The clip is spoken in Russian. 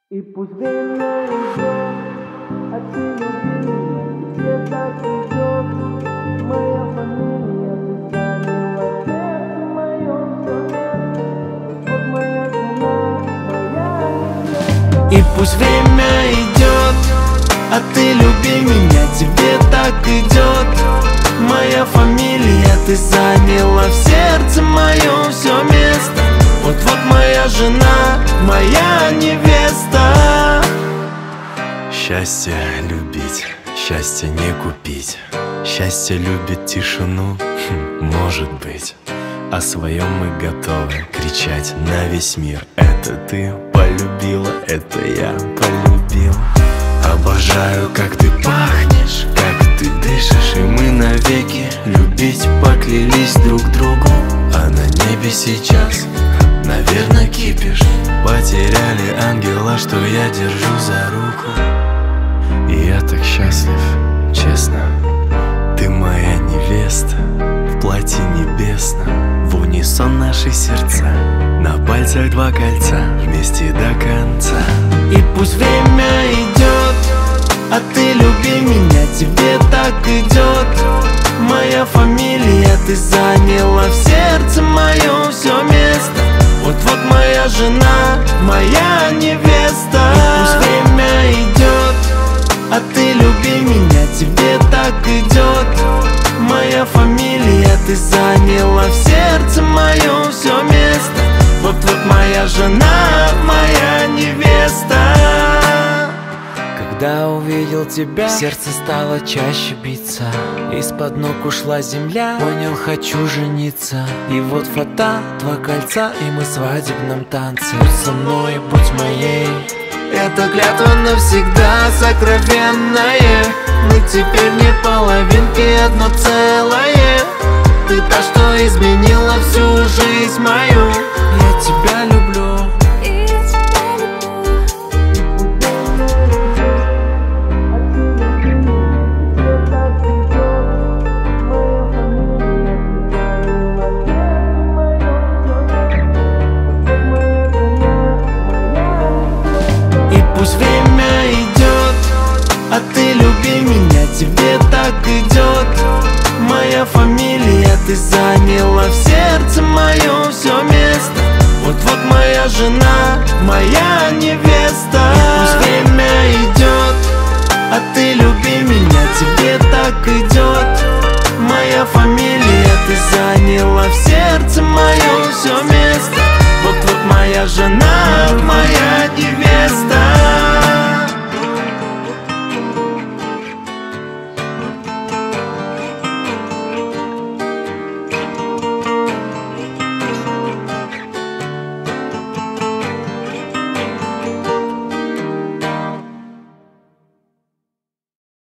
И пусть время идет, а ты люби меня, тебе так идет. Моя фамилия, ты заняла сердце моё всё место. Вот моя жена, моя невеста. И пусть время идет, а ты люби меня, тебе так идет. Моя фамилия, ты заняла в сердце моё всё место. Вот-вот моя жена, моя невеста. Счастье любить, счастье не купить. Счастье любит тишину, может быть. О своем мы готовы кричать на весь мир. Это ты полюбила, это я полюбил. Обожаю, как ты пахнешь, как ты дышишь. И мы навеки любить поклялись друг другу. А на небе сейчас, наверное, кипиш. Потеряли ангела, что я держу за руку. И я так счастлив, честно. Ты моя невеста в платье небесном. В унисон наши сердца, на пальцах два кольца, вместе до конца. И пусть время идет, а ты люби меня, тебе так идет. Моя фамилия, ты заняла в сердце моё всё место. Вот-вот моя жена, моя невеста. И пусть время идет, а ты люби меня, тебе так идет. Моя фамилия, ты заняла в сердце моё всё место. Вот-вот моя жена, моя невеста. Когда увидел тебя, сердце стало чаще биться. Из-под ног ушла земля, понял, хочу жениться. И вот фото, два кольца, и мы в свадебном танце. Будь со мной, будь моей. Это клятва навсегда сокровенная. Мы теперь не половинки, одно целое. Ты та, что изменила всю жизнь мою. Я тебя люблю. Пусть время идет, а ты люби меня, тебе так идет. Моя фамилия, ты заняла в сердце моё всё место. Вот-вот моя жена, моя невеста.